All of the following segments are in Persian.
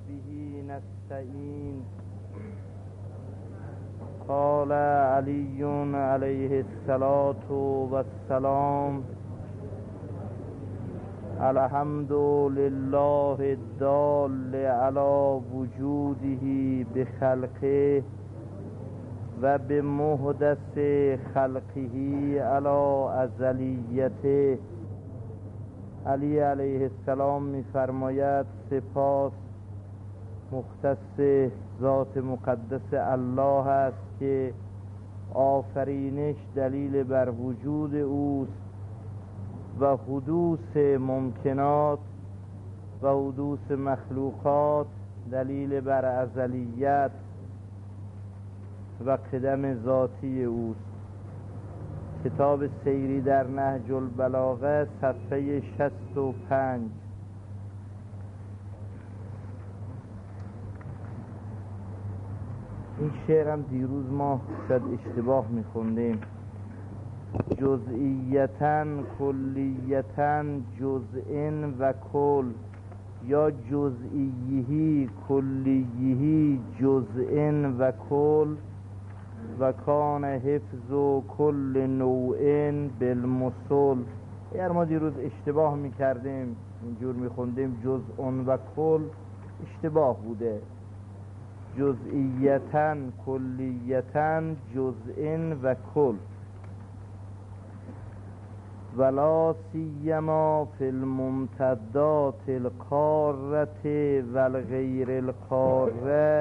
به نستعين. قال علي عليه الصلاة والسلام: الحمد لله الدال على وجوده بخلقه و بمحدث خلقه على ازلیته. علی علیه السلام می‌فرماید سپاس مختص ذات مقدس الله است که آفرینش دلیل بر وجود اوست و حدوث ممکنات و حدوث مخلوقات دلیل بر ازلیت و قدم ذاتی اوست. کتاب سیری در نهج البلاغه صفحه 65. این شعرم دیروز ما شاید اشتباه میخوندیم. جزئیتاً کلیتاً جزئن و کل، یا جزئیهی کلیهی جزئن و کل و کان حفظ و کل نوعن بالمثل. اگر ما دیروز اشتباه میکردیم اینجور میخوندیم جزئن و کل، اشتباه بوده. جزئیتاً کلیتاً جزئن و کل، ولا سیما فی الممتدات القارة و الغیر القارة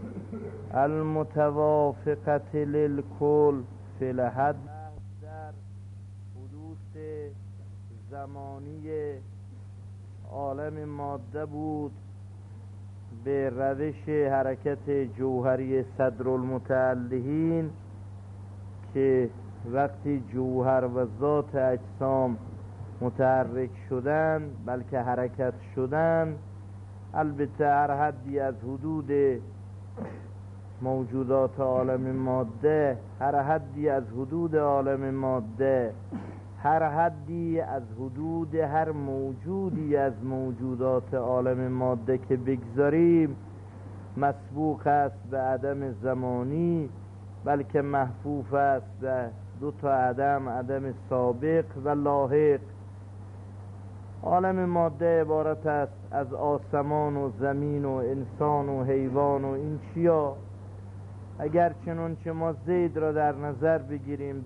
المتوافقة للکل فی الحد. در حدوث زمانی عالم ماده بود به روش حرکت جوهری صدرالمتعلهین که وقتی جوهر و ذات اجسام متحرک شدن بلکه حرکت شدن، البته هر حدی از حدود موجودات عالم ماده، هر حدی از حدود عالم ماده، هر حدی از حدود هر موجودی از موجودات عالم ماده که بگذاریم مسبوق است به عدم زمانی، بلکه محفوف است به دو تا عدم، عدم سابق و لاحق. عالم ماده عبارت است از آسمان و زمین و انسان و حیوان و این چیا. اگر چنانچه ما زید را در نظر بگیریم،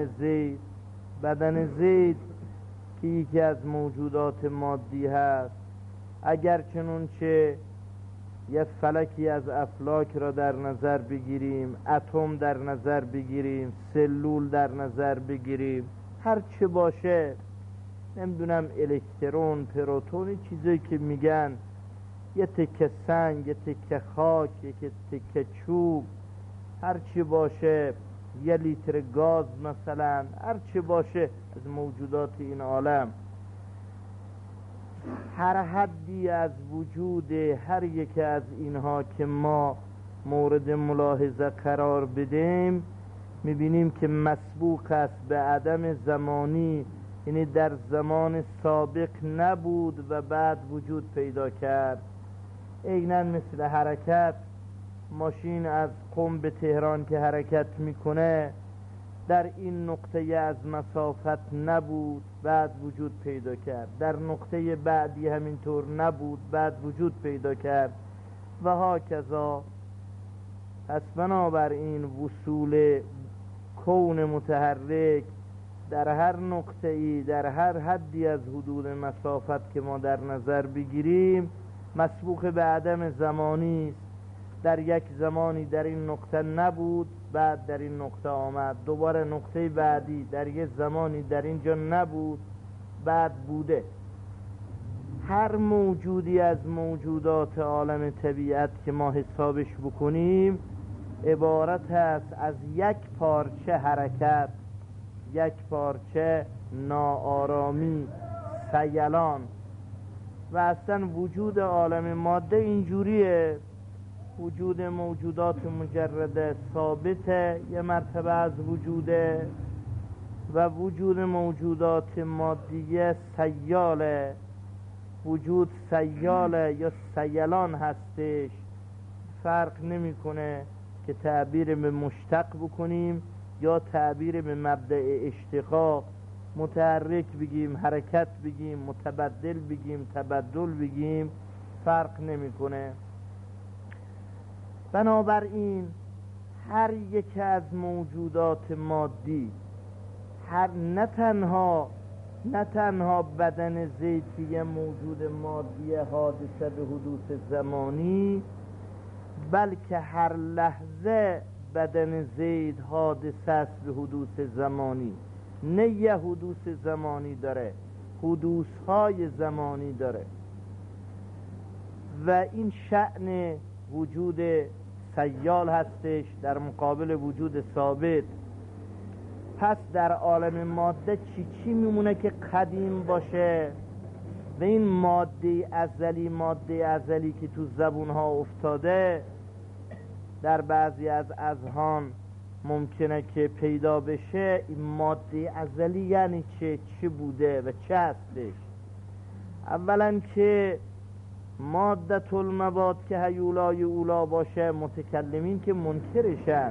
بدن زید که یکی از موجودات مادی هست، اگر چنانچه یک فلکی از افلاک را در نظر بگیریم، اتم در نظر بگیریم، سلول در نظر بگیریم، هر چه باشه، نمیدونم الکترون، پروتون، چیزایی که میگن، یه تکه سنگ، یه تکه خاک، یه تکه چوب، هر چی باشه، یه لیتر گاز مثلا، هر چی باشه از موجودات این عالم، هر حدی از وجود هر یک از اینها که ما مورد ملاحظه قرار بدیم، میبینیم که مسبوق است به عدم زمانی، یعنی در زمان سابق نبود و بعد وجود پیدا کرد. عیناً مثل حرکت ماشین از قم به تهران که حرکت میکنه، در این نقطه از مسافت نبود، بعد وجود پیدا کرد، در نقطه بعدی همینطور نبود، بعد وجود پیدا کرد و هاکذا. پس بنابراین وصول کون متحرک در هر نقطه‌ای، در هر حدی از حدود مسافت که ما در نظر بگیریم، مسبوق به عدم زمانی است. در یک زمانی در این نقطه نبود، بعد در این نقطه آمد، دوباره نقطه بعدی در یک زمانی در اینجا نبود، بعد بوده. هر موجودی از موجودات عالم طبیعت که ما حسابش بکنیم عبارت است از یک پارچه حرکت، یک پارچه ناآرامی، سیلان. و اصلا وجود عالم ماده اینجوریه. وجود موجودات مجرده ثابته، یه مرتبه از وجوده، و وجود موجودات مادیه سیاله. وجود سیاله یا سیلان هستش، فرق نمیکنه که تعبیر به مشتق بکنیم یا تعبیر به مبدأ اشتقاق، متحرک بگیم، حرکت بگیم، متبدل بگیم، تبدل بگیم، فرق نمیکنه. بنابراین هر یک از موجودات مادی، نه تنها بدن زید که یه موجود مادی حادثه به حدوث زمانی، بلکه هر لحظه بدن زید حادثه است به حدوث زمانی. نه یه حدوث زمانی داره، حدوثهای زمانی داره. و این شأن وجود سیال هستش در مقابل وجود ثابت. پس در عالم ماده چی میمونه که قدیم باشه؟ و این ماده ازلی که تو زبونها افتاده در بعضی از اذهان ممکنه که پیدا بشه. این ماده ازلی یعنی چه بوده و چه هستش؟ اولا که مادة المباد که هیولای اولا باشه، متکلمین که منکرشن،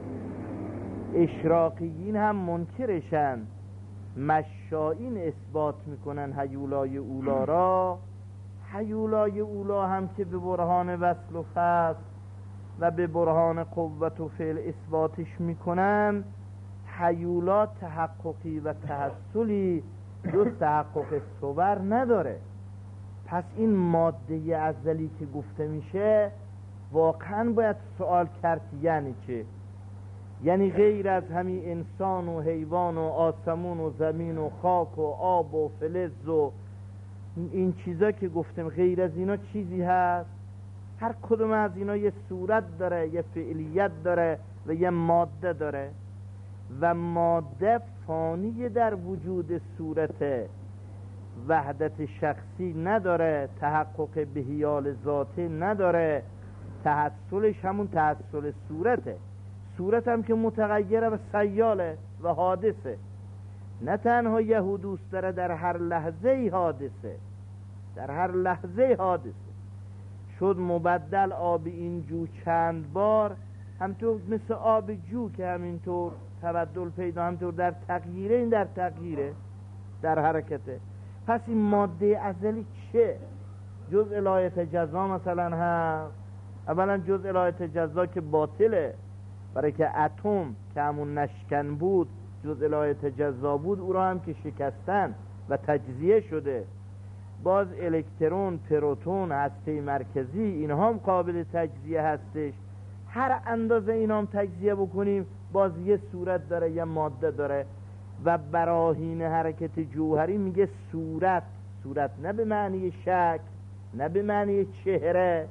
اشراقیین هم منکرشن، مشائین اثبات میکنن هیولای اولا را. هیولای اولا هم که به برهان وصل و فصل و به برهان قوت و فعل اثباتش میکنن. هیولا تحققی و تحصلی جز تحقق صور نداره. پس این ماده ازلی که گفته میشه واقعا باید سوال کرد یعنی چه؟ یعنی غیر از همین انسان و حیوان و آسمون و زمین و خاک و آب و فلز و این چیزا که گفتم، غیر از اینا چیزی هست؟ هر کدوم از اینا یه صورت داره، یه فعلیت داره و یه ماده داره. و ماده فانی در وجود صورته، وحدت شخصی نداره، تحقق بهیال ذاته نداره. تحصلش همون تحصل صورته. صورت هم که متغیره و سیاله و حادثه. نه تنها یه حدوث داره، در هر لحظه حادثه، در هر لحظه حادثه. شد مبدل آب این جو چند بار، همطور مثل آب جو که همینطور تبدل پیدا، همطور در تغییره، این در تغییره، در حرکته. پس این ماده ازلی چه؟ جز الهه تجزا مثلا هست. اولا جز الهه تجزا که باطله، برای که اتم که همون نشکن بود جز الهه تجزا بود، او را هم که شکستن و تجزیه شده. باز الکترون، پروتون، هسته مرکزی، اینها هم قابل تجزیه هستش. هر اندازه اینا هم تجزیه بکنیم باز یه صورت داره، یه ماده داره. و براهین حرکت جوهری میگه صورت. صورت نه به معنی شکل، نه به معنی چهره،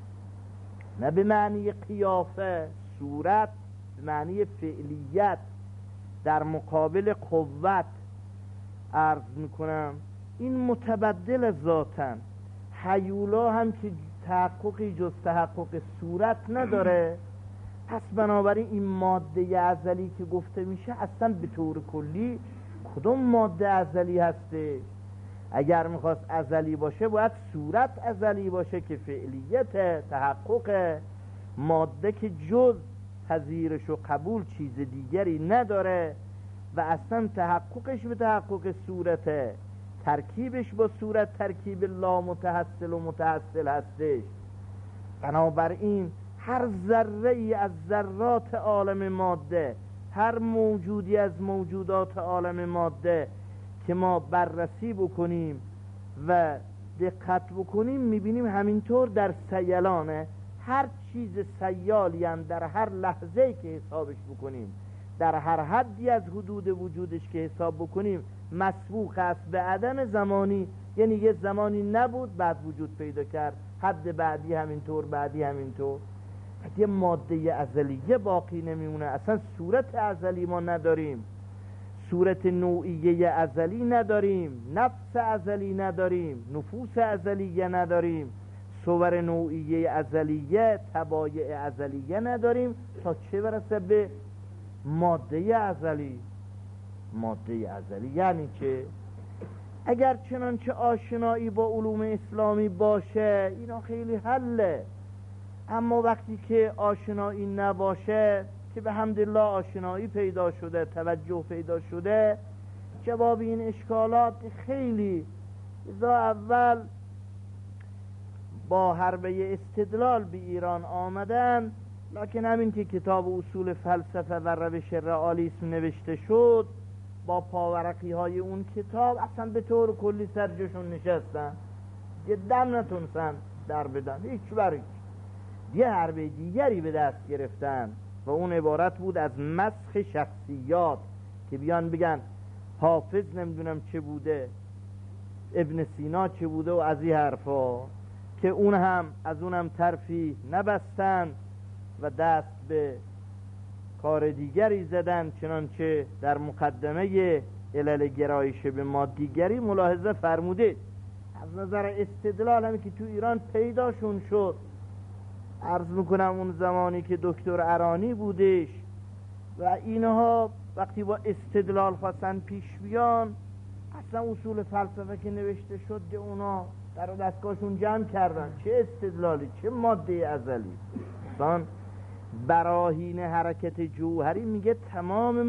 نه به معنی قیافه. صورت به معنی فعلیت در مقابل قوت. عرض میکنم این متبدل ذاتن. هیولا هم که تحققی جز تحقق صورت نداره. پس بنابراین این ماده ازلی که گفته میشه اصلا به طور کلی کدوم ماده ازلی هسته؟ اگر میخواست ازلی باشه باید صورت ازلی باشه که فعلیت تحقق. ماده که جز پذیرش و قبول چیز دیگری نداره و اصلا تحققش به تحقق صورته، ترکیبش با صورت ترکیب لا متحصل و متحصل هستش. بنابراین هر ذره ای از ذرات عالم ماده، هر موجودی از موجودات عالم ماده که ما بررسی بکنیم و دقت بکنیم میبینیم همینطور در سیلانه. هر چیز سیالی هم در هر لحظه که حسابش بکنیم، در هر حدی از حدود وجودش که حساب بکنیم، مسبوق است به عدم زمانی. یعنی یه زمانی نبود بعد وجود پیدا کرد، حد بعدی همینطور، بعدی همینطور. یه ماده ازلیه باقی نمیمونه. اصلا صورت ازلی ما نداریم، صورت نوعیه ازلی نداریم، نفس ازلی نداریم، نفوس ازلیه نداریم، صور نوعیه ازلیه، طبایع ازلیه نداریم، تا چه برسه به ماده ازلی. ماده ازلی یعنی چه؟ اگر چنانچه آشنایی با علوم اسلامی باشه اینا خیلی حله، اما وقتی که آشنایی نباشه که به حمدالله آشنایی پیدا شده، توجه پیدا شده، جواب این اشکالات خیلی اول با حربه استدلال به ایران آمدن، لکن همین که کتاب اصول فلسفه و روش رئالیسم نوشته شد با پاورقی های اون کتاب اصلا به طور کلی سرجشون نشستن، جدا نتونستن در بدن هیچ برای یه حربه دیگری به دست گرفتن و اون عبارت بود از مسخ شخصیات، که بیان بگن حافظ نمیدونم چه بوده، ابن سینا چه بوده و از این حرفا، که اون هم از اونم طرفی نبستن و دست به کار دیگری زدن، چنانچه در مقدمه علل گرایش به مادیگری ملاحظه فرموده. از نظر استدلال همی که تو ایران پیداشون شد، عرض میکنم اون زمانی که دکتر ارانی بودش و اینها وقتی با استدلال خواستن پیش بیان، اصلا اصول فلسفه که نوشته شد اونا در دستگاهشون جمع کردن، چه استدلالی چه ماده ازلی. اصلا براهین حرکت جوهری میگه تمام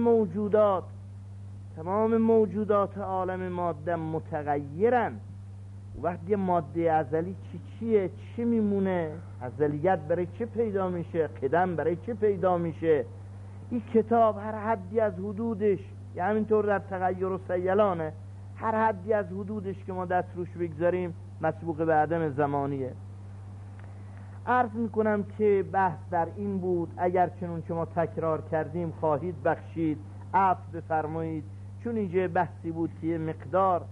موجودات عالم ماده متغیرن. وقتی ماده ازلی چیه چی میمونه، ازلیت برای چه پیدا میشه، قدم برای چه پیدا میشه. این کتاب هر حدی از حدودش، یعنی همینطور در تغییر و سیلانه، هر حدی از حدودش که ما دست روش بگذاریم مسبوق به عدم زمانیه. عرض میکنم که بحث در این بود، اگر چنون که ما تکرار کردیم خواهید بخشید، عفو بفرمایید، چون اینجا بحثی بود که مقدار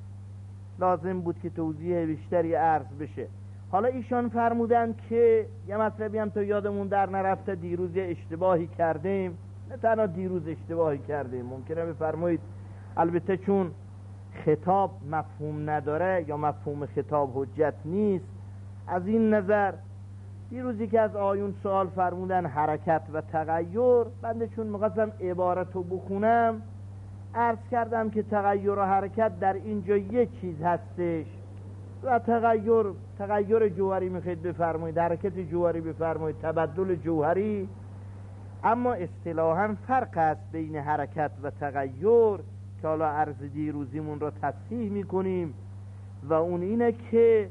لازم بود که توضیح بیشتری عرض بشه. حالا ایشان فرمودن که یه مطلبی هم تا یادمون در نرفته، دیروز یه اشتباهی کردیم، نه تنها دیروز اشتباهی کردیم، ممکنه بفرمایید البته چون خطاب مفهوم نداره یا مفهوم خطاب حجت نیست، از این نظر دیروزی که از آیون سوال فرمودن حرکت و تغییر، بنده چون می‌خواستم عبارتو بخونم عرض کردم که تغییر و حرکت در اینجا یک چیز هستش و تغییر جوهری میخواید بفرمایید، حرکت جوهری بفرمایید، تبدل جوهری، اما اصطلاحاً فرق است بین حرکت و تغییر که حالا عرض دیروزیمون را تصحیح میکنیم و اون اینه که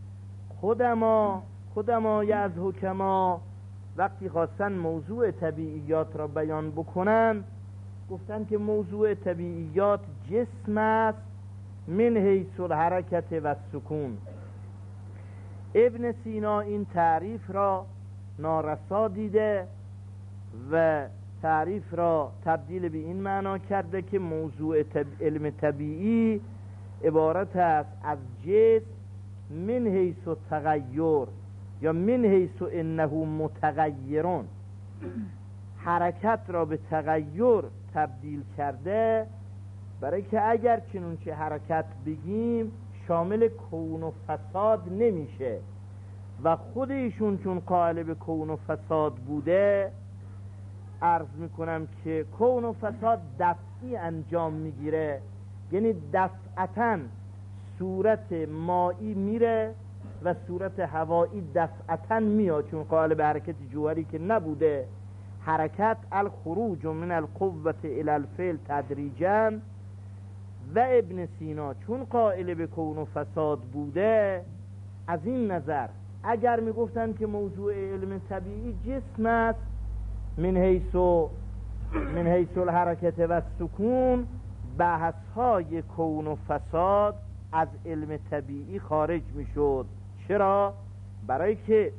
خودما از حکما وقتی خواستن موضوع طبیعیات را بیان بکنن گفتن که موضوع طبیعیات جسم است من حیث الحرکت و سکون. ابن سینا این تعریف را نارسا دیده و تعریف را تبدیل به این معنا کرده که موضوع علم طبیعی عبارت است از جسم من حیث تغییر یا من حیث انه متغیرون، حرکت را به تغییر تبدیل کرده، برای که اگر چنونچه حرکت بگیم شامل کون و فساد نمیشه و خود ایشون چون قائل به کون و فساد بوده، عرض میکنم که کون و فساد دفعی انجام میگیره، یعنی دفعتاً صورت مایی میره و صورت هوایی دفعتاً میاد، چون قائل به حرکت جوهری که نبوده. حرکت الخروج من القوة الى الفعل تدریجاً، و ابن سینا چون قائل به کون و فساد بوده، از این نظر اگر میگفتن که موضوع علم طبیعی جسم است من حیث الحرکت و سکون، بحث های کون و فساد از علم طبیعی خارج میشد. چرا؟ برای که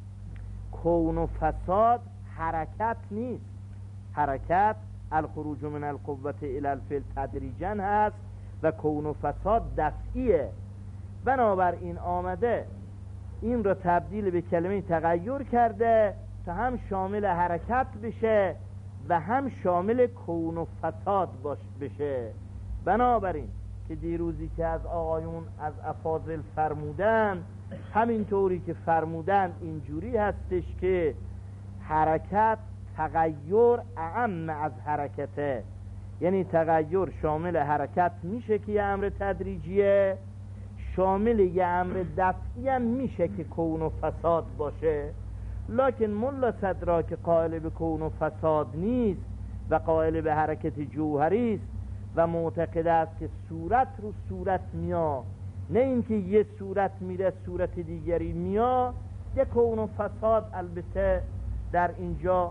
کون و فساد حرکت نیست، حرکت الخروج من القوة الى الفعل تدریجاً هست و کون و فساد دفعیه. بنابراین آمده این را تبدیل به کلمه تغییر کرده تا هم شامل حرکت بشه و هم شامل کون و فساد بشه. بنابراین که دیروزی که از آقایون از افاضل فرمودن، همینطوری که فرمودن اینجوری هستش که حرکت تغییر اعم از حرکته، یعنی تغییر شامل حرکت میشه که یه امر تدریجیه، شامل یه امر دفعی هم میشه که کون و فساد باشه. لکن ملا صدرا که قائل به کون و فساد نیست و قائل به حرکت جوهری است و معتقد است که صورت رو صورت میاد، نه اینکه یه صورت میره صورت دیگری میاد، یه کون و فساد البته در اینجا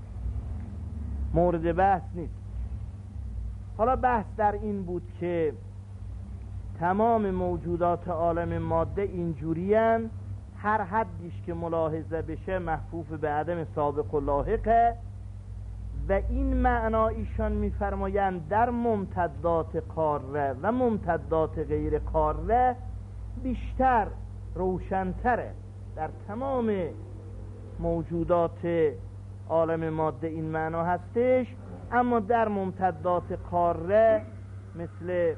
مورد بحث نیست. حالا بحث در این بود که تمام موجودات عالم ماده اینجورین، هر حدیش که ملاحظه بشه محفوف به عدم سابق و لاحقه و این معنا ایشان میفرمایند در ممتدات قاره و ممتدات غیر قاره بیشتر روشنتره. در تمام موجودات عالم ماده این معنا هستش، اما در ممتدات قاره مثل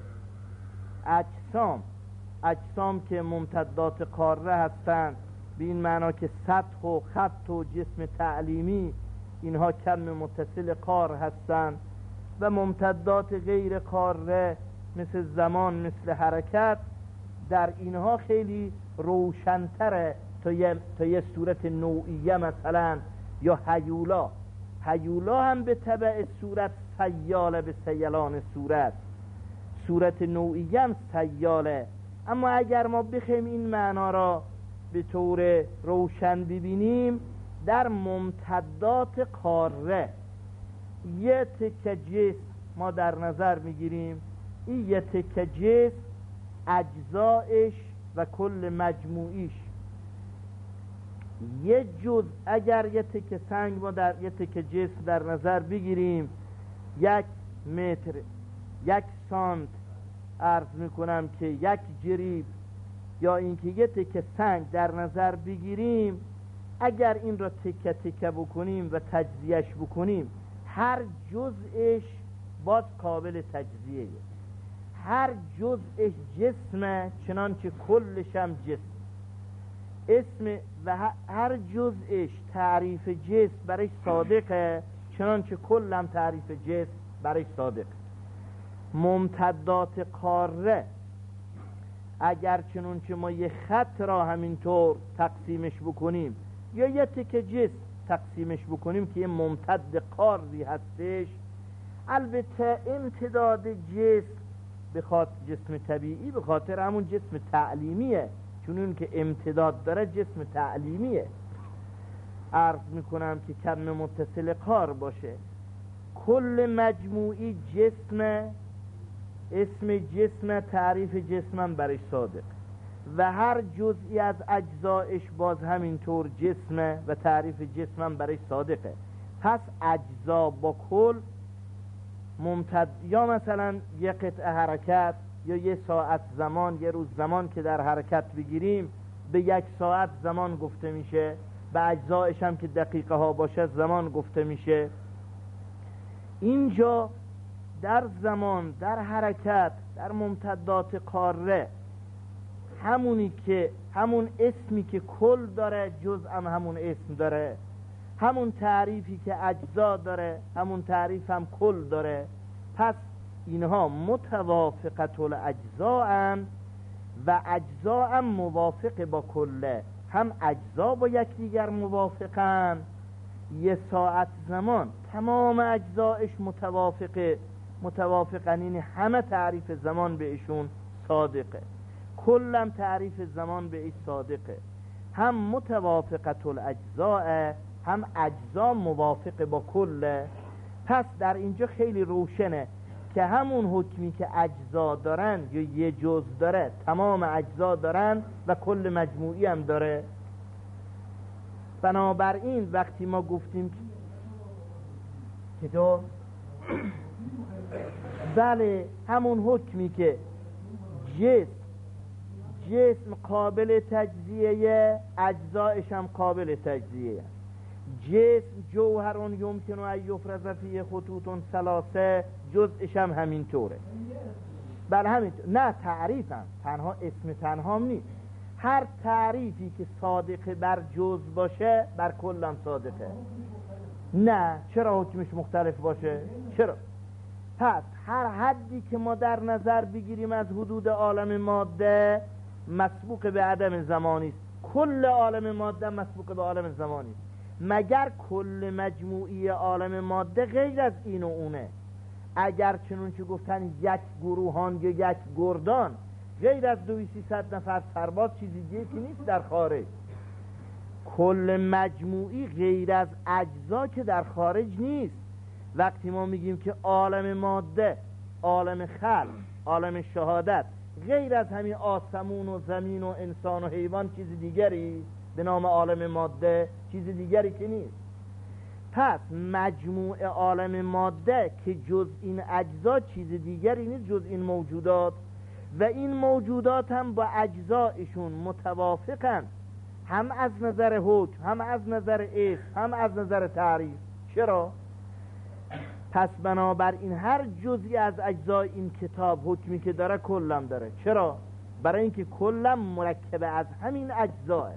اجسام که ممتدات قاره هستند، به این معنا که سطح و خط و جسم تعلیمی اینها کم متصل قار هستند، و ممتدات غیر قاره مثل زمان، مثل حرکت، در اینها خیلی روشنتره تا یه صورت نوعیه مثلا، یا هیولا هم به تبع صورت سیاله به سیلان صورت نوعیه هم سیاله. اما اگر ما بخوایم این معنا را به طور روشن ببینیم، در ممتدات قاره یه تکه جسم ما در نظر میگیریم، این یه تکه جسم اجزایش و کل مجموعیش یه جز، اگر یه تکه سنگ ما در یه تکه جسم در نظر بگیریم، 1 متر 1 سانت عرض میکنم که 1 جریب، یا اینکه یه تکه سنگ در نظر بگیریم، اگر این را تکه تکه بکنیم و تجزیهش بکنیم، هر جزءش باز قابل تجزیه، هر جزءش جسمه چنانچه کلش هم جسم اسم، و هر جزءش تعریف جسم برای صادقه چنانچه کل هم تعریف جسم برای صادق. ممتدات قاره اگر چنانچه ما یه خط را همینطور تقسیمش بکنیم یا یه تکه جسم تقسیمش بکنیم که یه ممتد قاری هستش، البته امتداد جسم به خاطر جسم طبیعی، به خاطر همون جسم تعلیمیه، چون اون که امتداد داره جسم تعلیمیه، عرض میکنم که کم متصل قار باشه. کل مجموعی جسم، اسم جسم تعریف جسمم برای صادق، و هر جزئی از اجزایش باز همینطور جسمه و تعریف جسمم برای صادقه. پس اجزا با کل ممتد، یا مثلا یه قطعه حرکت یا یه ساعت زمان، یه روز زمان که در حرکت بگیریم به 1 ساعت زمان گفته میشه، به اجزایش هم که دقیقه ها باشه زمان گفته میشه. اینجا در زمان، در حرکت، در ممتدات قاره، همونی که همون اسمی که کل داره جز هم همون اسم داره، همون تعریفی که اجزا داره همون تعریف هم کل داره. پس اینها متوافقت الاجزاء و اجزا هم موافق با کله، هم اجزا با یکدیگر موافقن. یه ساعت زمان تمام اجزایش متوافقن، یعنی همه تعریف زمان بهشون صادقه، کلم تعریف زمان به ایش صادقه. هم متوافقت الاجزاء، هم اجزا موافق با کله. پس در اینجا خیلی روشنه که همون حکمی که اجزا دارن یا یه جز داره تمام اجزا دارن و کل مجموعی هم داره. بنابراین وقتی ما گفتیم که تو بله همون حکمی که جسم قابل تجزیه، اجزایش هم قابل تجزیه. جسم جوهرون یمکن ان یفرز فیه خطوط ثلاثه، جزءش هم همینطوره. بله همینطور، نه تعریفم تنها اسم تنها نیست، هر تعریفی که صادقه بر جز باشه بر کلم صادقه. نه چرا حکمش مختلف باشه؟ چرا؟ پس هر حدی که ما در نظر بگیریم از حدود عالم ماده مسبوق به عدم زمانی است. کل عالم ماده مسبوق به عالم زمانی است، مگر کل مجموعی عالم ماده غیر از این و اونه. اگر چنون که گفتن یک گروهان یا یک گردان غیر از 2300 نفر سرباز چیزی دیگه که نیست در خارج. کل مجموعی غیر از اجزا که در خارج نیست. وقتی ما میگیم که عالم ماده، عالم خلق، عالم شهادت غیر از همین آسمون و زمین و انسان و حیوان چیز دیگری به نام عالم ماده، چیز دیگری که نیست. پس مجموع عالم ماده که جز این اجزا چیز دیگری نیست جز این موجودات، و این موجودات هم با اجزایشون متوافقن، هم از نظر حکم، هم از نظر اسم، هم از نظر تعریف. چرا؟ پس بنابراین هر جزئی از اجزای این کتاب حکمی که داره کلم داره. چرا؟ برای اینکه کلم مرکب از همین اجزاه.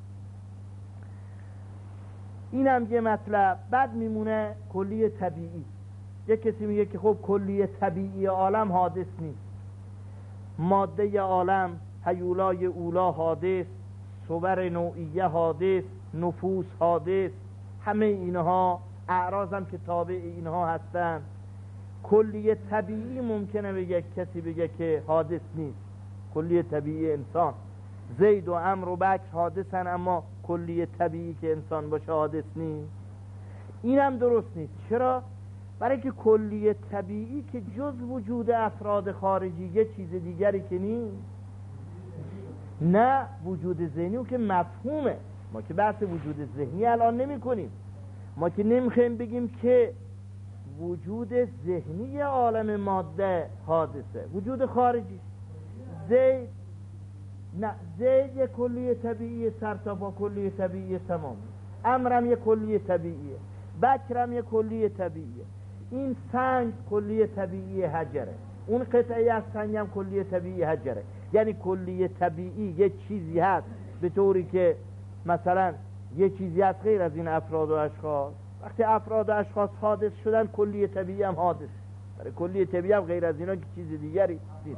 اینم یه مطلب. بعد میمونه کلی طبیعی. یک کسی میگه که خب کلی طبیعی عالم حادث نیست. ماده عالم، هیولای اولا حادث، صور نوعیه حادث، نفوس حادث، همه اینها اعراض هم که تابع اینها هستن. کلی طبیعی ممکنه بگه کسی بگه که حادث نیست. کلی طبیعی انسان، زید و عمرو و بکر حادثن، اما کلی طبیعی که انسان باشه حادث نیست. اینم درست نیست. چرا؟ برای که کلی طبیعی که جز وجود افراد خارجی یه چیز دیگری که نیست. نه وجود ذهنی و که مفهومه. ما که بحث وجود ذهنی الان نمی کنیم. ما که نمیخوایم بگیم که وجود ذهنی عالم ماده حادثه، وجود خارجی. زید نه، زید یک کلی طبیعی سرتاپا کلی طبیعی تمام. امرم یک کلی طبیعیه، بکرم یک کلی طبیعیه. این سنگ کلی طبیعی حجره، اون قطعه از سنگ هم کلی طبیعی حجره. یعنی کلی طبیعی یه چیزی هست به طوری که مثلا یه چیزی هست غیر از این افراد و اشخاص. وقتی افراد و اشخاص حادث شدن کلی طبیعی هم حادث. برای کلی طبیعی هم غیر از اینا که چیز دیگری نیست.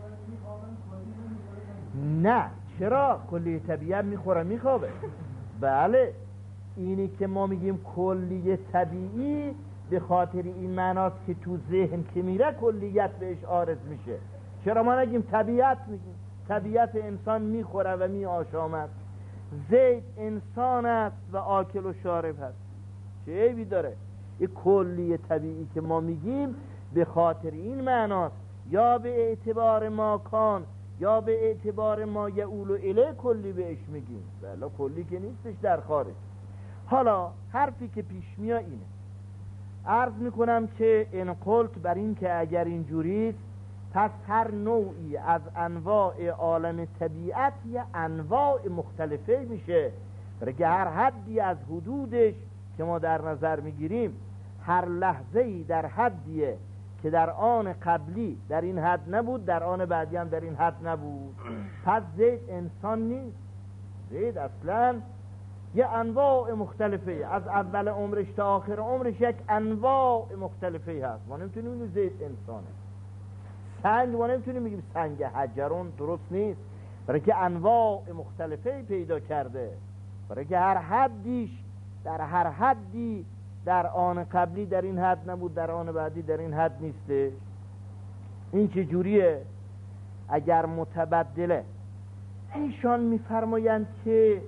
نه، چرا؟ کلی طبیعی هم میخوره میخوابه. بله، اینی که ما میگیم کلی طبیعی به خاطر این معناست که تو ذهن که میره کلیت بهش عارض میشه. چرا ما نگیم طبیعت؟ میگیم طبیعت انسان میخوره و میآشامد. زید انسان است و آکل و شارب هست، چه عیبی داره؟ این کلی طبیعی که ما میگیم به خاطر این معناست، یا به اعتبار ماکان یا به اعتبار ما یعول الیه کلی بهش میگیم. بله کلی که نیستش در خارج. حالا حرفی که پیش میاد اینه، عرض میکنم که این قلت بر این که اگر اینجوریست پس هر نوعی از انواع عالم طبیعت یا انواع مختلفه میشه، برای که هر حدی از حدودش که ما در نظر میگیریم هر لحظه‌ای در حدیه که در آن قبلی در این حد نبود، در آن بعدی هم در این حد نبود. پس زید انسان نیست. زید اصلا یه انواع مختلفه، از اول عمرش تا آخر عمرش یک انواع مختلفه هست. ما نمیتونیم اینو زید انسانه. سنگ ما نمیتونیم بگیم سنگ حجرون، درست نیست، برای که انواع مختلفه پیدا کرده، برای که هر حدیش در هر حدی در آن قبلی در این حد نبود، در آن بعدی در این حد نیسته. این چه جوریه؟ اگر متبدله، ایشان میفرمایند که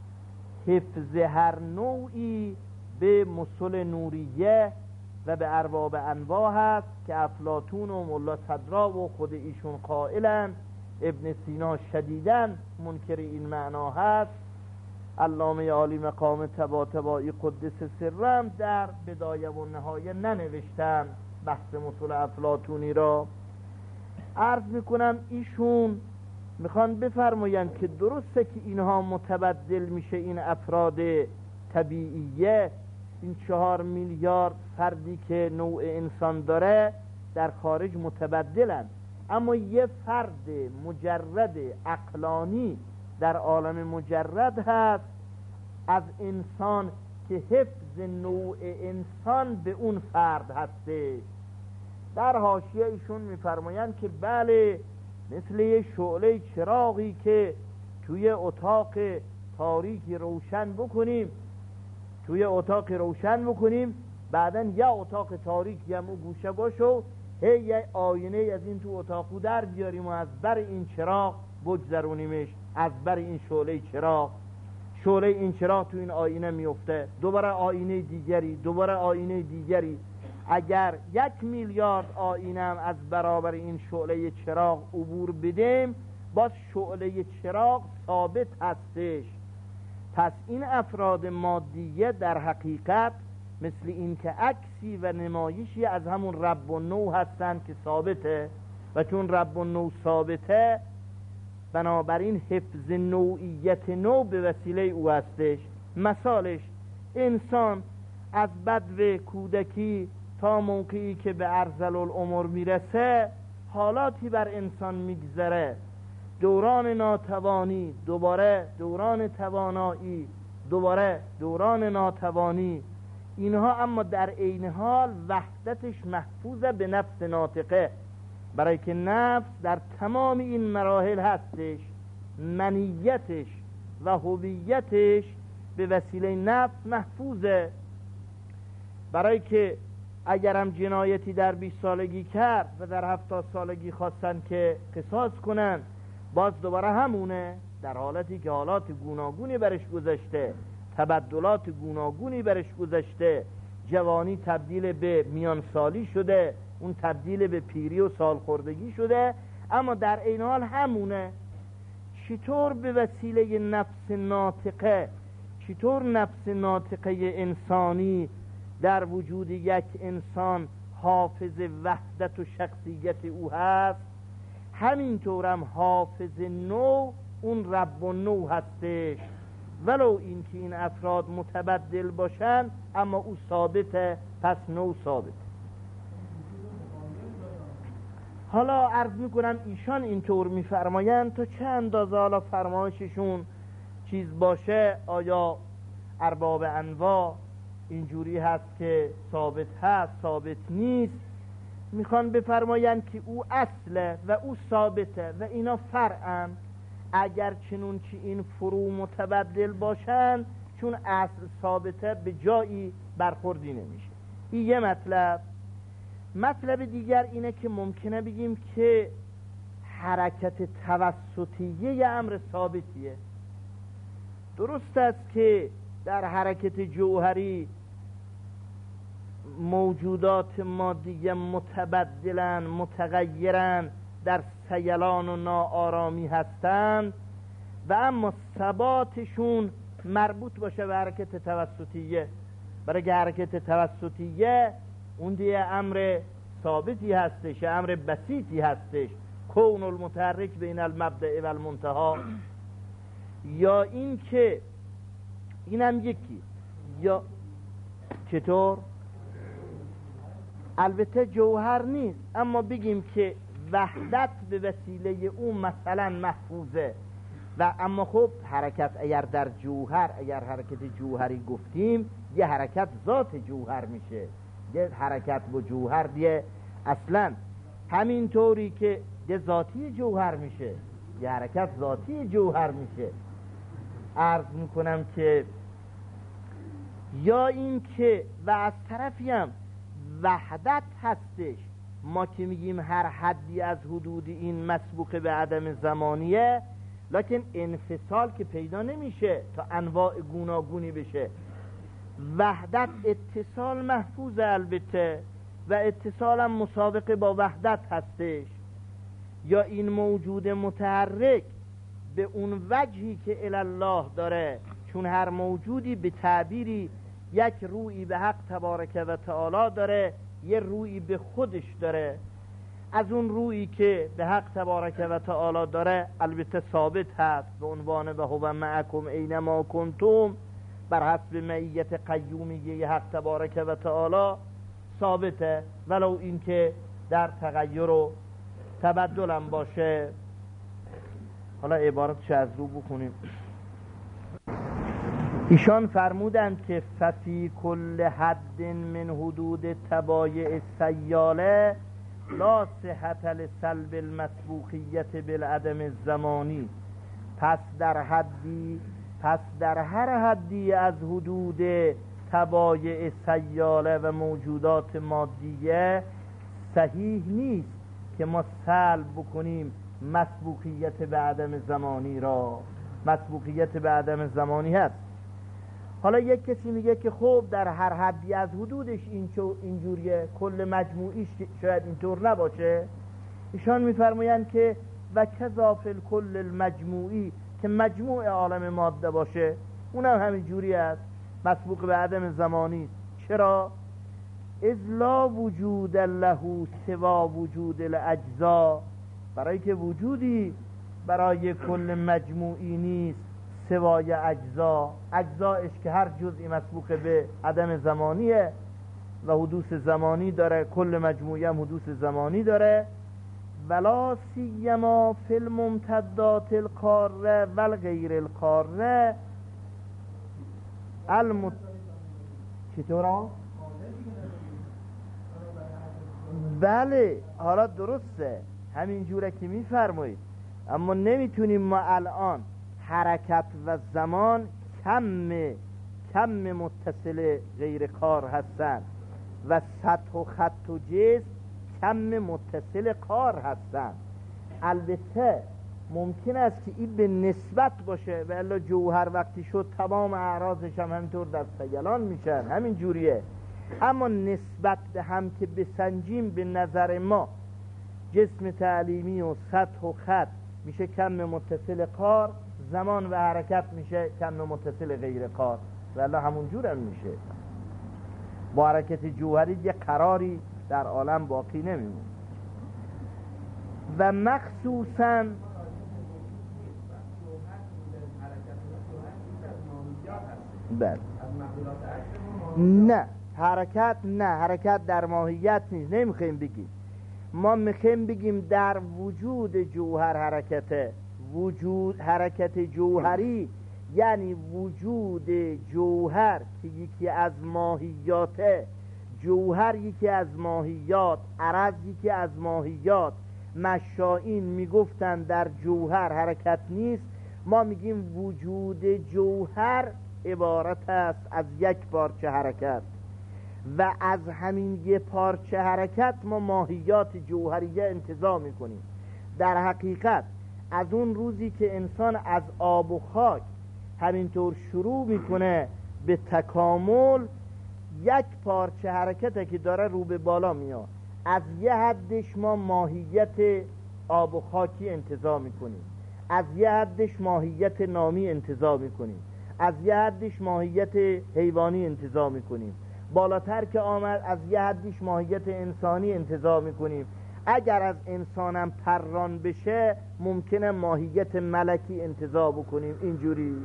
حفظ هر نوعی به مسل نوریه و به ارباب انواع هست که افلاطون و ملا صدرا و خود ایشون قائلن. ابن سینا شدیدن منکر این معنا هست. علامه عالی مقام طباطبایی قدس سرم در بدایه و نهایه ننوشتن بحث مسل افلاطونی را. عرض میکنم ایشون میخوان بفرمایند که درسته که اینها متبدل میشه، این افراد طبیعیه، این 4 میلیارد فردی که نوع انسان داره در خارج متبدلن، اما یه فرد مجرد عقلانی در عالم مجرد هست از انسان که حفظ نوع انسان به اون فرد هسته. در حاشیه ایشون میفرمایند که بله، مثل یه شعله چراغی که توی اتاق تاریکی روشن بکنیم، بعدن یه اتاق تاریکی هم او گوشه باشه، یه آینه از این تو اتاقو در بیاریم و از بر این چراغ بگذرونیمش، از بر این شعله این چراغ تو این آینه میفته، دوباره آینه دیگری. اگر 1 میلیارد آینه هم از برابر این شعله چراغ عبور بدیم، باز شعله چراغ ثابت هستش. پس این افراد مادیه در حقیقت مثل این که عکسی و نمایشی از همون رب و نو هستند که ثابته، و چون رب و نو ثابته، بنابراین حفظ نوعیت نو به وسیله او هستش. مثالش، انسان از بدو کودکی تا موقعی که به ارذل العمر میرسه، حالاتی بر انسان میگذره، دوران ناتوانی، دوباره دوران توانایی، دوباره دوران ناتوانی، اینها اما در عین حال وحدتش محفوظه به نفس ناطقه، برای که نفس در تمام این مراحل هستش، منیتش و هویتش به وسیله نفس محفوظه. برای که اگرم جنایتی در 20 سالگی کرد و در 70 سالگی خواستن که قصاص کنن، باز دوباره همونه، در حالتی که حالات گوناگونی برش گذشته، تبدلات گوناگونی برش گذشته، جوانی تبدیل به میان سالی شده، اون تبدیل به پیری و سالخوردگی شده، اما در این حال همونه. چطور به وسیله نفس ناطقه، چطور نفس ناطقه انسانی در وجود یک انسان حافظ وحدت و شخصیت او هست، همینطورم حافظ نو اون رب و نو هستش، ولو اینکه این افراد متبدل باشن اما او ثابته، پس نو ثابت. حالا عرض میکنم ایشان اینطور میفرمایند تا چه اندازه حالا فرمایششون چیز باشه، آیا ارباب انواع اینجوری هست که ثابت هست ثابت نیست، میخوان بفرمایند که او اصله و او ثابته و اینا فرعن، اگر چنون که این فرو متبدل باشن، چون اصل ثابته به جایی برخوردی نمیشه. این یه مطلب دیگر اینه که ممکنه بگیم که حرکت توسطیه امر ثابتیه. درست است که در حرکت جوهری موجودات مادیه متبدلن، متغیرن، در سیلان و ناآرامی هستند و اما ثباتشون مربوط باشه به حرکت توسطیه. برای که حرکت توسطیه اون دیگه امر ثابتی هستش، امر بسیطی هستش، کون المتحرک بین المبدأ و المنتهی. یا این که اینم یکی، یا چطور؟ البته جوهر نیست، اما بگیم که وحدت به وسیله اون مثلا محفوظه. و اما خب حرکت اگر در جوهر، اگر حرکت جوهری گفتیم، یه حرکت ذات جوهر میشه، یه حرکت با جوهر دیگه اصلا همینطوری که یه ذاتی جوهر میشه، یه حرکت ذاتی جوهر میشه. عرض میکنم که یا این که و از طرفی هم وحدت هستش، ما که میگیم هر حدی از حدود این مسبوق به عدم زمانیه، لکن انفصال که پیدا نمیشه تا انواع گوناگونی بشه. وحدت اتصال محفوظ البته، و اتصال هم مسابقه با وحدت هستش. یا این موجود متحرک به اون وجهی که الله داره، چون هر موجودی به تعبیری یک رویی به حق تبارک و تعالی داره، یه رویی به خودش داره. از اون رویی که به حق تبارک و تعالی داره البته ثابت هست به عنوان و هو معکم اینما کنتم، بر حسب معیت قیومیه حق تبارک و تعالی ثابته، ولو این که در تغییر و تبدل هم باشه. حالا عبارتش از رو بخونیم. ایشان فرمودند که ففی کل حد من حدود تبایع سیاله لا صحت لسلب المسبوقیت بالعدم الزمانی. پس در هر حدی از حدود طبایع سیاله و موجودات مادیه صحیح نیست که ما سلب بکنیم مسبوقیت به عدم زمانی را. مسبوقیت به عدم زمانی هست. حالا یک کسی میگه که خب در هر حدی از حدودش اینجوریه، کل مجموعیش شاید اینطور نباشه. ایشان میفرمایند که و کذا فی الکل المجموعی، که مجموع عالم ماده باشه اونم همین جوری است، مسبوق به عدم زمانی. چرا؟ اذ لا وجود له سوا وجود الاجزا، برای که وجودی برای کل مجموعی نیست سوای اجزایش که هر جزئی مسبوق به عدم زمانیه و حدوث زمانی داره، کل مجموعی هم حدوث زمانی داره. ولا سیما فی الممتدات القاره و الغیر القاره چطورا؟ بله، حالا درسته همین جوره که میفرمایید، اما نمیتونیم ما الان حرکت و زمان کم متصل غیر کار هستن و سطح و خط و جسم کم متصل کار هستن. البته ممکن است که این به نسبت باشه، و الا جوهر وقتی شد تمام اعراضش هم همینطور در سیلان میشن، همین جوریه. اما نسبت به هم که بسنجیم، به نظر ما جسم تعلیمی و سطح و خط میشه کم متصل کار، زمان و حرکت میشه کم متصل غیر کار، و الا همون جور هم میشه. با حرکت جوهری یه قراری در عالم باقی نمیمونه. و مخصوصا بله نه حرکت در ماهیت نیست، نمیخوایم بگیم. ما میخوایم بگیم در وجود جوهر حرکته. وجود حرکت جوهری یعنی وجود جوهر که یکی از ماهیاته. جوهر یکی از ماهیات، عرض یکی از ماهیات. مشائین میگفتن در جوهر حرکت نیست، ما میگیم وجود جوهر عبارت است از یک پارچه حرکت، و از همین یک پارچه حرکت ما ماهیات جوهریه انتزاع میکنیم. در حقیقت از اون روزی که انسان از آب و خاک همینطور شروع میکنه به تکامل، یک پارچه حرکته که داره رو به بالا میاد، از یه حدش ما ماهیت آب و خاکی انتزاع میکنیم، از یه حدش ماهیت نامی انتزاع میکنیم، از یه حدش ماهیت حیوانی انتزاع میکنیم، بالاتر که آمد از یه حدش ماهیت انسانی انتزاع میکنیم. اگر از انسانم پران بشه ممکنه ماهیت ملکی انتزاع بکنیم. اینجوری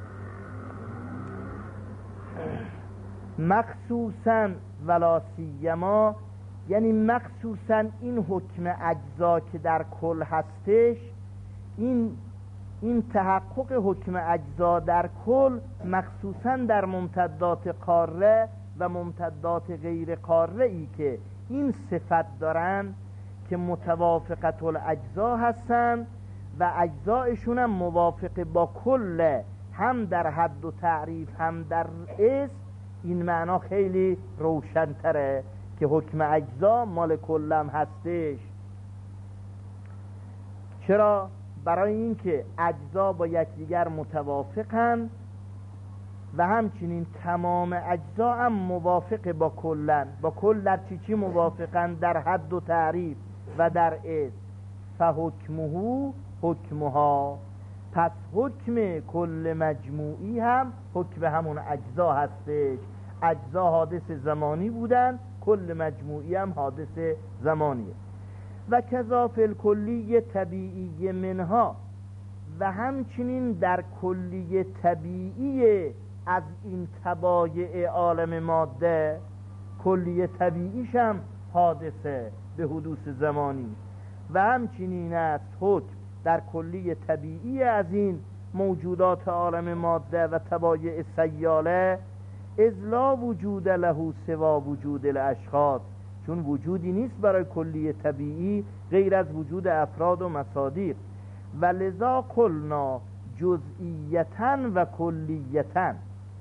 مخصوصا ولا سیما، یعنی مخصوصا این حکم اجزا که در کل هستش، این تحقق حکم اجزا در کل مخصوصا در ممتدات قاره و ممتدات غیر قاره ای که این صفت دارن که متوافقت الاجزا هستن و اجزایشون هم موافق با کل، هم در حد و تعریف هم در اسم. این معنا خیلی روشن‌تره که حکم اجزا مال کلم هستش. چرا؟ برای اینکه اجزا با یکدیگر متوافقن و همچنین تمام اجزا هم موافق با کلن. با کل در چی موافقن؟ در حد و تعریف و در اسم. فحکمه حکمها، پس حکم کل مجموعی هم حکم همون اجزا هستش. اجزا حادث زمانی بودن، کل مجموعی هم حادث زمانیه. و کذا فی الکلی طبیعی منها، و همچنین در کلی طبیعی از این طبایع عالم ماده، کلی طبیعیش هم حادثه به حدوث زمانی. و همچنین است حکم در کلی طبیعی از این موجودات عالم ماده و طبایع سیاله، اذ لا وجود له سوا وجود الاشخاص، چون وجودی نیست برای کلی طبیعی غیر از وجود افراد و مصادیق. و لذا قلنا جزئیتاً و کلیتاً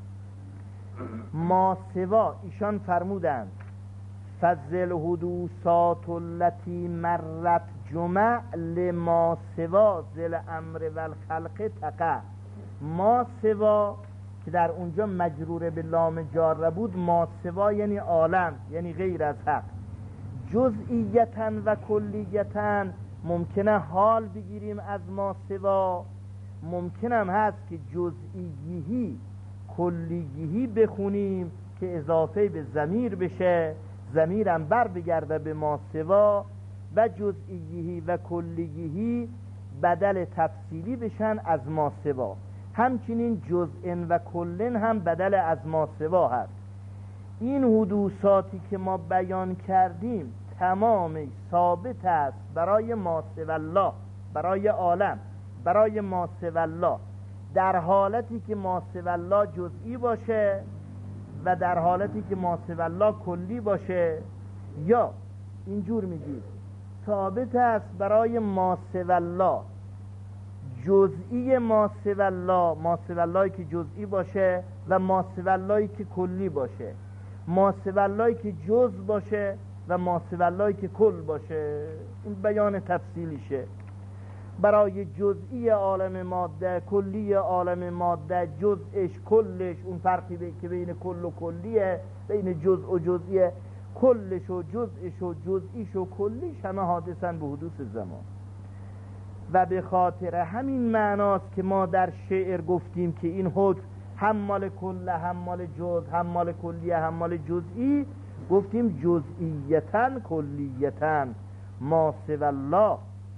ما سوا. ایشان فرمودند فضل حدوثات التي مرت جمع لما سوا ذل امر و الخلق تقع. ما سوا که در اونجا مجرور به لام جاره بود، ما سوا یعنی عالم، یعنی غیر از حق. جزئیتاً و کلیتاً ممکنه حال بگیریم از ما سوا، ممکنم هست که جزئیهی کلیهی بخونیم که اضافه به ضمیر بشه، ضمیرم بر بگرده به ما سوا، و جزئیهی و کلیهی بدل تفصیلی بشن از ما سوا. همچنین جزء و کلن هم بدل از ما سوا هست. این حدوثاتی که ما بیان کردیم تمامی ثابت است برای ما سوا الله، برای عالم، برای ما سوا الله، در حالتی که ما سوا الله جزئی باشه و در حالتی که ما سوا الله کلی باشه. یا اینجور میگید ثابت است برای ما سوا الله جزئی ما سوا الله، ما سوا اللهی که جزئی باشه و ما سوا اللهی که کلی باشه، ما سوا اللهی که جز باشه و ما سوا اللهی که کل باشه. این بیان تفصیلیشه. برای جزئی عالم ماده، کلی عالم ماده، جزءش کلش، اون فرقی که بین کل و کلیه، بین جزء و جزئیه، کلش و جزءش و جزئیش و کلیش همه حادثن به حدوث زمان. و به خاطر همین معناست که ما در شعر گفتیم که این حکم هم مال کل، هم مال جز، هم مال کلیه، هم مال جزئی. گفتیم جزئیتاً کلیتاً ما سوا الله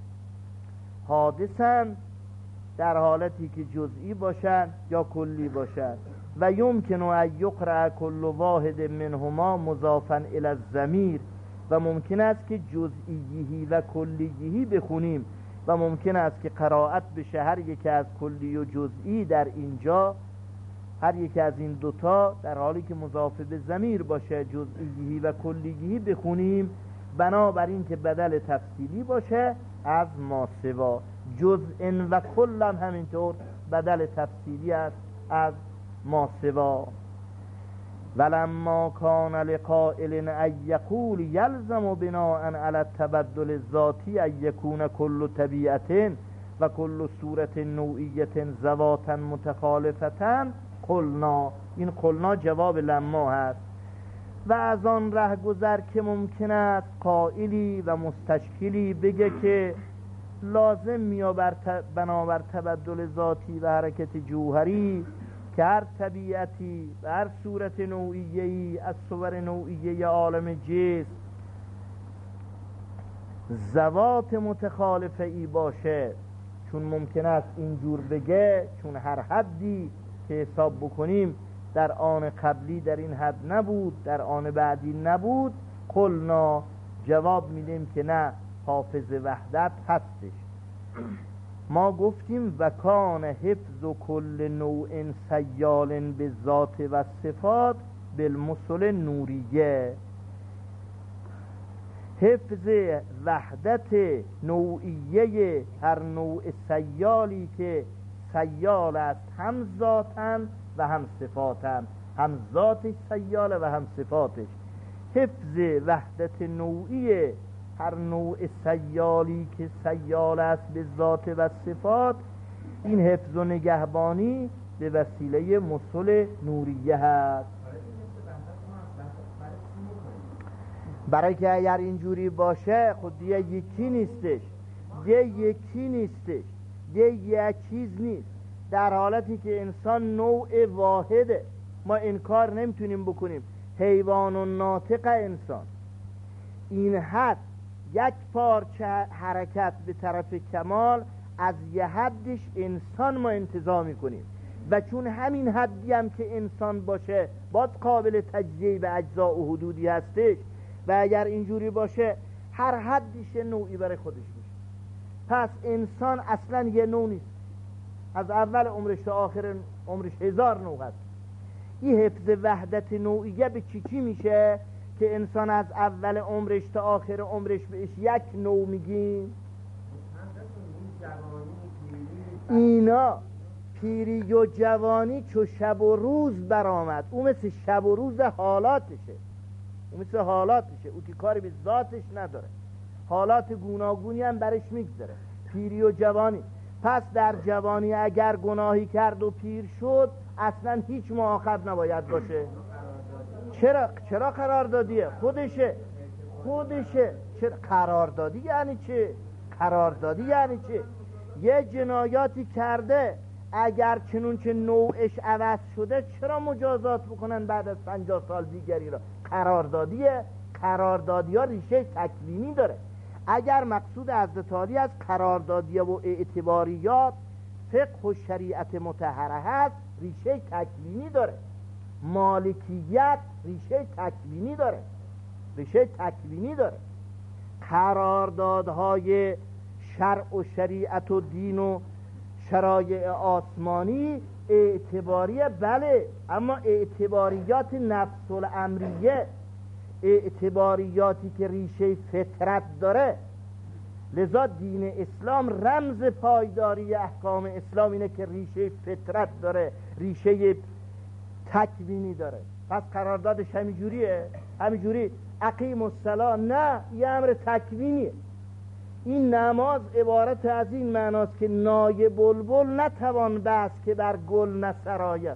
حادثن در حالتی که جزئی باشن یا کلی باشن. و یمکن ان یقرأ کل واحد منهما مضافا الی الضمیر، و ممکن است که جزئیهی و کلیهی بخونیم و ممکن است که قرائت بشه هر یک از کلی و جزئی در اینجا، هر یک از این دوتا در حالی که مضاف به ضمیر باشه جزئیهی و کلیهی بخونیم، بنابراین که بدل تفصیلی باشه از ما سوا. جزء و کل هم همینطور بدل تفصیلی است از ما سوا. ولما کان لقائل ان یقول یلزم بناء علی التبدل الذاتی ان یکون کل طبیعت و کل صورت نوعیت ذواتا متخالفتا قلنا. این قلنا جواب لما هست. و از آن ره گذر که ممکن است قائلی و مستشکلی بگه که لازم میابر بنابر تبدل ذاتی و حرکت جوهری که هر طبیعتی و هر صورت نوعیه‌ای از صور نوعیه عالم جسم ذوات متخالفه ای باشه. چون ممکن است اینجور بگه، چون هر حدی که حساب بکنیم در آن قبلی در این حد نبود، در آن بعدی نبود، قلنا جواب میدیم که نه، حافظ وحدت هستش. ما گفتیم و کان حفظ کل نوع سیال به ذات و صفات بالمثل نوریه. حفظ وحدت نوعیه هر نوع سیالی که سیال است، هم ذاتن و هم صفاتن، هم ذاتش سیاله و هم صفاتش. حفظ وحدت نوعی هر نوع سیالی که سیال است به ذات و صفات، این حفظ و نگهبانی به وسیله مثل نوریه هست. برای که اگر اینجوری باشه خود دیگه یکی نیستش، دیگه یک چیز نیست. در حالتی که انسان نوع واحده، ما انکار نمیتونیم بکنیم. حیوان و ناطق انسان، این حد یک پارچه حرکت به طرف کمال، از یه حدش انسان ما انتزاع میکنیم. و چون همین حدی هم که انسان باشه باید قابل تجزیه به اجزاء و حدودی هستش، و اگر اینجوری باشه هر حدیش نوعی برای خودش میشه. پس انسان اصلا یه نوع نیست، از اول عمرش تا آخر عمرش 1000 نوع هست. این حفظ وحدت نوعیه به چی میشه؟ که انسان از اول عمرش تا آخر عمرش بهش یک نوع میگیم؟ اینا پیری و جوانی چو شب و روز برآمد، او مثل شب و روز حالاتشه، او که کاری به ذاتش نداره، حالات گوناگونی هم برش میگذره. پیری و جوانی، پس در جوانی اگر گناهی کرد و پیر شد اصلا هیچ مؤاخذ نباید باشه. چرا قراردادیه؟ خودشه. چرا قراردادی یعنی چه؟ یه جنایاتی کرده، اگر چنونچه نوعش عوض شده چرا مجازات بکنن بعد از 50 سال دیگری را؟ قراردادی ها ریشه تکوینی داره. اگر مقصود حضرت عالی از قراردادیه و اعتباریات فقه و شریعت مطهره هست، ریشه تکوینی داره. مالکیت ریشه تکوینی داره. قراردادهای شرع و شریعت و دین و شرایع آسمانی اعتباریه، بله، اما اعتباریات نفس الامریه، اعتباریاتی که ریشه فطرت داره. لذا دین اسلام رمز پایداری احکام اسلام اینه که ریشه فطرت داره، ریشه تکوینی داره. پس قراردادش همینجوری اقیم الصلاة، نه، یه امر تکوینیه. این نماز عبارت از این معناست که نای بلبل نتوان بس که بر گل نسراید.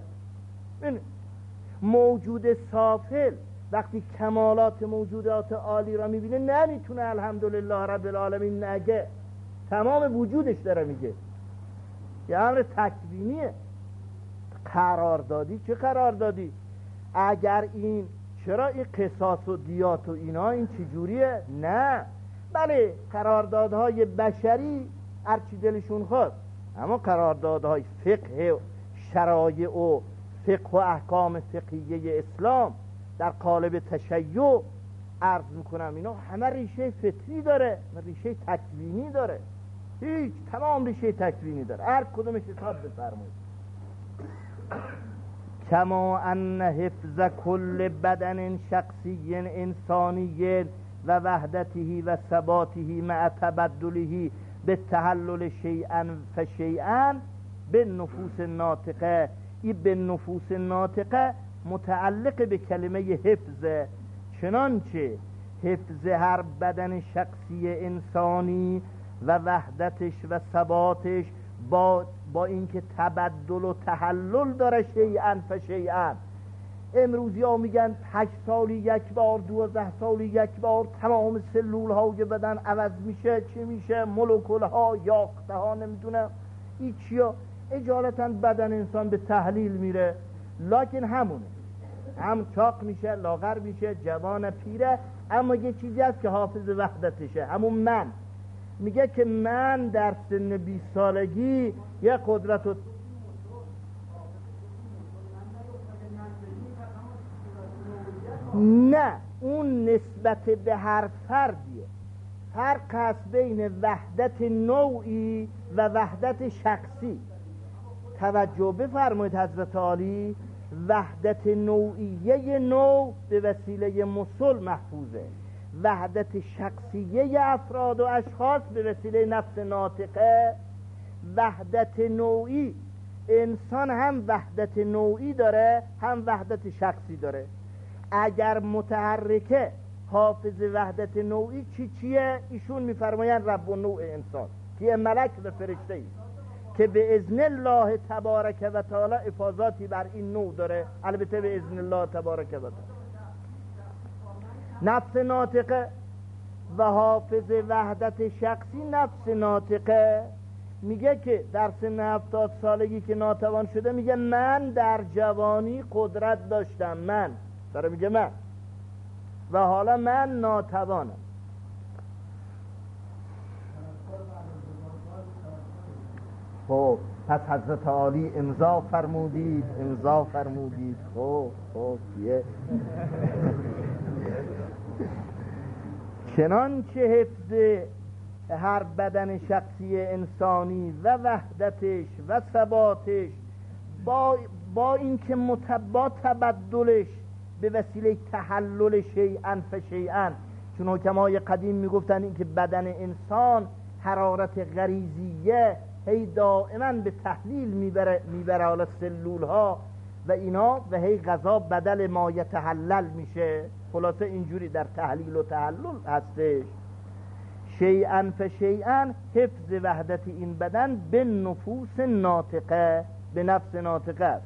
موجود سافل وقتی کمالات موجودات عالی را میبینه نمیتونه الحمدلله رب العالمین نگه، تمام وجودش داره میگه. یه امر تکوینیه. قراردادی چه قراردادی؟ اگر چرا این قصاص و دیات و اینا این چجوریه؟ نه، بله، قراردادهای بشری هرچی دلشون خواست، اما قراردادهای فقه و شرایع و فقه و احکام فقهیه اسلام در قالب تشیع عرض میکنم، اینا همه ریشه فطری داره، ریشه تکوینی داره. تمام ریشه تکوینی داره، هر کدومش حساب بفرمایید. کما ان حفظ کل بدن شخصی انسانی و وحدته و ثباته مع تبدله به تحلل شیئا فشیئا به نفوس ناطقه. این به نفوس ناطقه متعلق به کلمه حفظ، چنانچه حفظ هر بدن شخصی انسانی و وحدتش و ثباتش با اینکه تبدل و تحلل داره شیئا فشیئا. امروزی ها میگن 8 سالی یک بار، 12 سالی یک بار تمام سلول های بدن عوض میشه. چی میشه؟ مولکول ها، یاقته ها، نمیدونم این چیا. اجالتا بدن انسان به تحلیل میره، لکن همونه، هم چاق میشه، لاغر میشه، جوان، پیره، اما یه چیزی هست که حافظ وحدتشه، همون من. میگه که من در سن 20 سالگی یه قدرت و نه، اون نسبت به هر فردیه. فرق هست بین وحدت نوعی و وحدت شخصی. توجه بفرمایید حضرت عالی، وحدت نوعیه نوع به وسیله مسل محفوظه، وحدت شخصیه افراد و اشخاص به وسیله نفس ناطقه. وحدت نوعی، انسان هم وحدت نوعی داره هم وحدت شخصی داره. اگر متحرکه حافظ وحدت نوعی چیه؟ ایشون میفرماین رب و نوع انسان که ملک و فرشته ای که به اذن الله تبارک و تعالی افاضاتی بر این نوع داره، البته به اذن الله تبارک و تعالی. نفس ناطقه و حافظ وحدت شخصی. نفس ناطقه میگه که در سن 70 سالگی که ناتوان شده، میگه من در جوانی قدرت داشتم، من داره میگه من، و حالا من ناتوانم. خب پس حضرت عالی امضا فرمودید. خب یه چنانچه حفظ هر بدن شخصی انسانی و وحدتش و ثباتش با اینکه با تبدلش به وسیله تحلل شیئا فشیئا. چون حکمای قدیم میگفتن این که بدن انسان حرارت غریزیه هی دائما به تحلیل میبره حالا سلول ها و اینا، و هی غذا بدل ما یتحلل میشه. خلاصه اینجوری در تحلیل و تحلل هستش. شیئا فشیئا، حفظ وحدت این بدن به نفوس ناطقه، به نفس ناطقه است.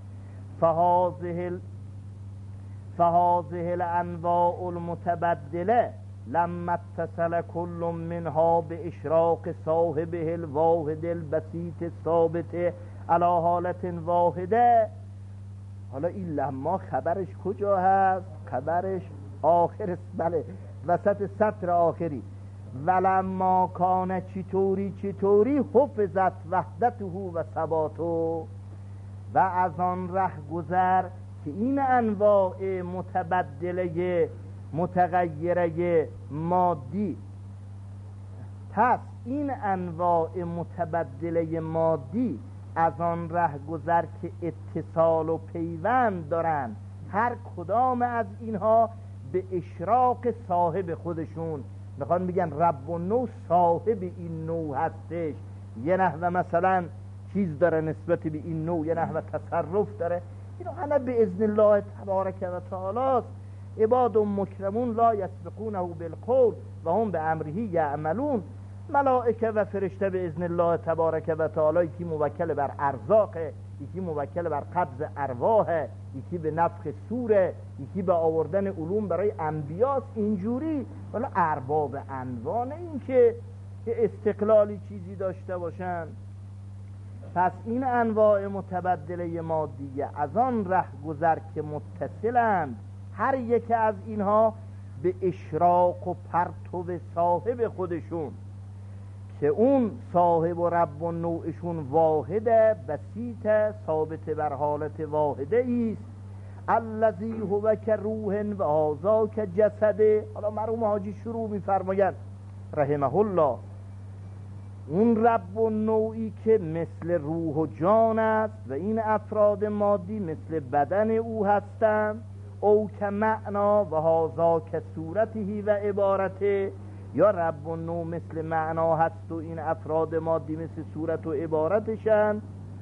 فهذه الانواع المتبدله لما اتصل كل منها باشراق صاحبه الواحد البسيط الثابت على حالت واحده. حالا این لما خبرش کجا هست؟ خبرش آخر است، بله وسط سطر آخری. ولما کان چطوری حفظت وحدته و ثباته، و از آن ره گذر که این انواع متبدله متغیره مادی، پس این انواع متبدله مادی از آن ره گذر که اتصال و پیوند دارن، هر کدام از اینها به اشراق صاحب خودشون. میخوان میگن رب و نوع صاحب این نوع هستش، یه نحوه مثلا چیز داره نسبت به این نوع، یه نحوه تصرف داره. اینو همه به اذن الله تبارک و تعالی است. عباد مکرمون لا یسبقونه بالقول و هم به امره یعملون. ملائکه و فرشته به اذن الله تبارک و تعالی، یکی موکل بر ارزاق، یکی موکل بر قبض ارواح، یکی به نفخ صوره، یکی به آوردن علوم برای انبیاست. اینجوری ولی ارباب انواع، نه این که استقلالی چیزی داشته باشن. پس این انواع متبدله مادیه از آن ره گذر که متصلند، هر یک از اینها به اشراق و پرتو صاحب خودشون، که اون صاحب و رب و نوعشون واحده، بسیطه، ثابت بر حالت واحده ایست. الذی هو که روح و هذا که جسده. حالا مرحوم حاجی شروع می‌فرمایند رحمه الله، اون رب و نوعی که مثل روح و جان است و این افراد مادی مثل بدن او هستند. او که معنا و هذا که صورته و عبارته، یا رب و نوع مثل معنا هست و این افراد مادی مثل صورت و عبارتشند.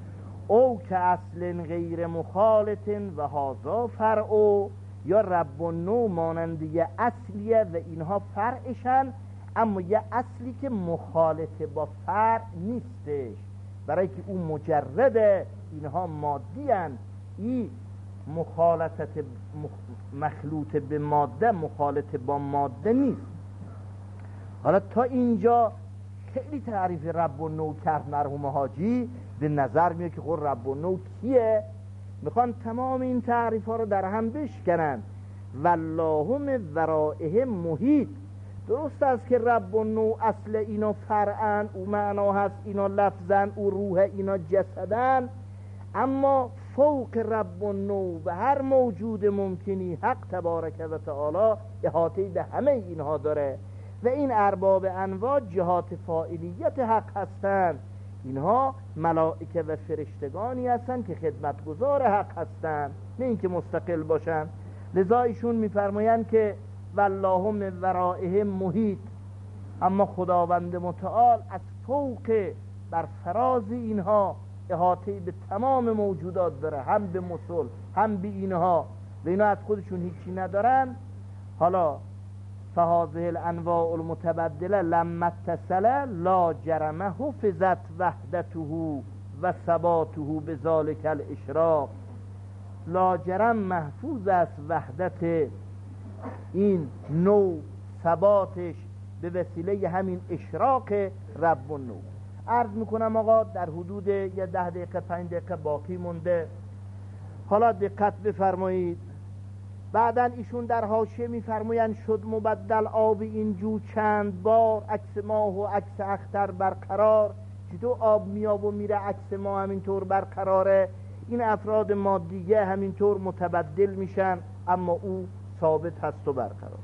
او که اصل غیر مخالط و هذا فرع، یا رب و نوع ماننده اصلیه و اینها فرعشن، اما یه اصلی که مخالط با فرع نیستش، برای که اون مجرد اینها مادی هن. این مخالطت مخلوط به ماده مخالط با ماده نیست. حالا تا اینجا خیلی تعریف رب و نوع کرد مرحوم حاجی. به نظر میاد که خود رب و نوع کیه؟ میخوان تمام این تعریف ها رو در هم بشکنن. والله من ورائه محیط. درست است که رب و نوع اصل اینا فرعن، او معنا هست، اینا لفظن، او روح، اینا جسدن، اما فوق رب و نوع و هر موجود ممکنی حق تبارک و تعالی احاطه به همه اینها داره و این ارباب انواع جهات فاعلیت حق هستند. اینها ملائکه و فرشتگانی هستند که خدمتگزار حق هستند، نه اینکه مستقل باشند. لذا ایشون میفرمایند که والله من ورائه محیط، اما خداوند متعال از فوق بر فراز اینها احاطه به تمام موجودات داره، هم به مسل هم به اینها، و اینا از خودشون هیچی ندارن. حالا فهذه الانواع المتبدله لما اتصل لا جرم حفظت وحدته و ثباته بذلک الاشراق. لا جرم محفوظ است وحدت این نوع، ثباتش به وسیله همین اشراق رب و نوع. عرض میکنم آقا در حدود 10 دقیقه 5 دقیقه باقی مونده. حالا دقت بفرمایید. بعدن ایشون در حاشیه میفرمایند شد مبدل آب این جو چند بار، عکس ماه و عکس اختر برقرار. چطور آب میاب و میره، عکس ماه همینطور برقراره، این افراد مادیه همینطور متبدل میشن، اما او ثابت هست و برقرار.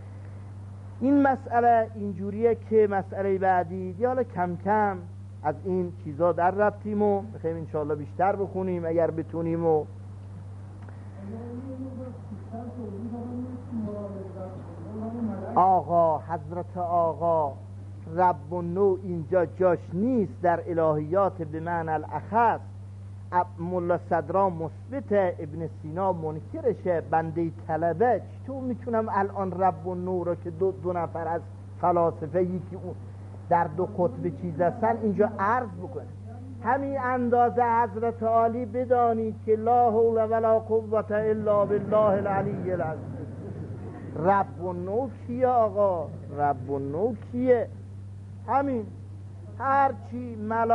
این مسئله اینجوریه که مسئله بعدی یا حالا کم کم از این چیزا در رفتیم و میخوایم انشاءالله بیشتر بخونیم اگر بتونیم. و آقا، حضرت آقا رب النوع اینجا جاش نیست، در الهیات به معنی الاخص. ملا صدرا مثبت، ابن سینا منکرشه، بنده طلبه چطور میتونم الان رب النوع رو که دو نفر از فلاسفه یکی اون در دو قطب چیز هستن اینجا عرض بکنه. همین اندازه حضرت عالی بدانید که لا حول ولا قوة الا بالله العلی العظیم. رب النوع کیه آقا؟ رب النوع کیه؟ همین هرچی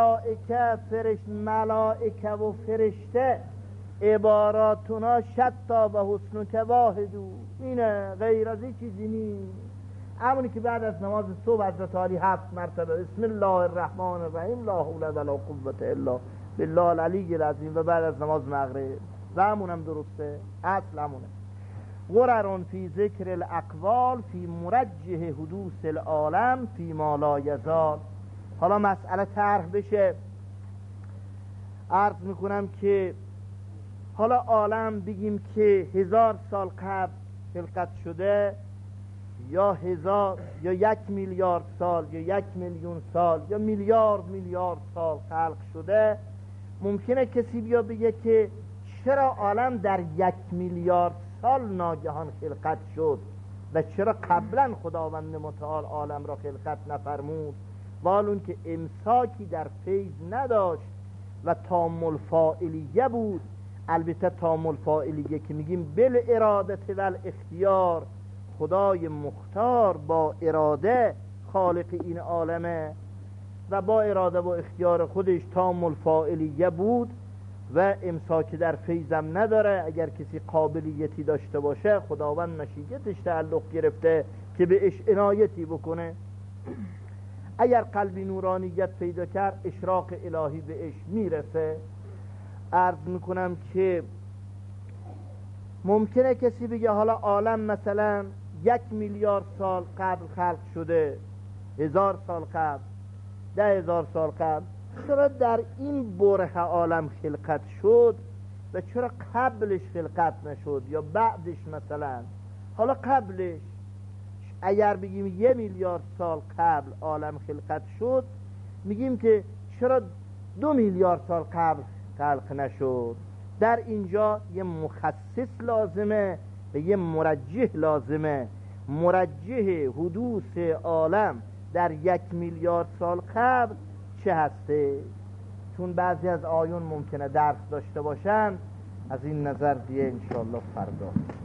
ملائکه و فرشته عباراتونا شتا و حسن که واحدو، اینه، غیر از این چیزی نیست. همونی که بعد از نماز صبح حضرت علی 7 مرتبه بسم الله الرحمن الرحیم لا حول ولا قوة الا بالله العلی العظیم و بعد از نماز مغرب، و همونم درسته، اصل همونه. غرر فی ذکر الاقوال فی مرجح حدوث العالم فی ما لا یزال. حالا مسئله طرح بشه، عرض میکنم که حالا عالم بگیم که 1000 سال قبل خلقت شده، یا 1000 یا 1 میلیارد سال یا 1 میلیون سال یا میلیارد سال خلق شده. ممکنه کسی بیا بگه که چرا عالم در 1 میلیارد سال ناگهان خلقت شد و چرا قبلا خداوند متعال عالم را خلقت نفرمود، والون که امساکی در فیض نداشت و تامل فاعلیه بود. البته تامل فاعلیه که میگیم بل ارادت و الاختیار، خدای مختار با اراده خالق این عالمه و با اراده و اختیار خودش تامل فاعلیه بود و امساک در فیضم نداره. اگر کسی قابلیتی داشته باشه خداوند مشیتش تعلق گرفته که به اش عنایتی بکنه. اگر قلبی نورانیت پیدا کرد اشراق الهی به اش میرسه. عرض میکنم که ممکنه کسی بگه حالا عالم مثلا 1 میلیارد سال قبل خلق شده، 1000 سال قبل، 10,000 سال قبل، چرا در این بره عالم خلقت شد و چرا قبلش خلقت نشد یا بعدش؟ مثلا حالا قبلش اگر بگیم 1 میلیارد سال قبل عالم خلقت شد، میگیم که چرا 2 میلیارد سال قبل خلق نشد؟ در اینجا یه مخصص لازمه و یه مرجح لازمه. مرجح حدوث عالم در 1 میلیارد سال قبل چه هسته؟ چون بعضی از آیون ممکنه درس داشته باشن، از این نظر دیگه انشاءالله فردا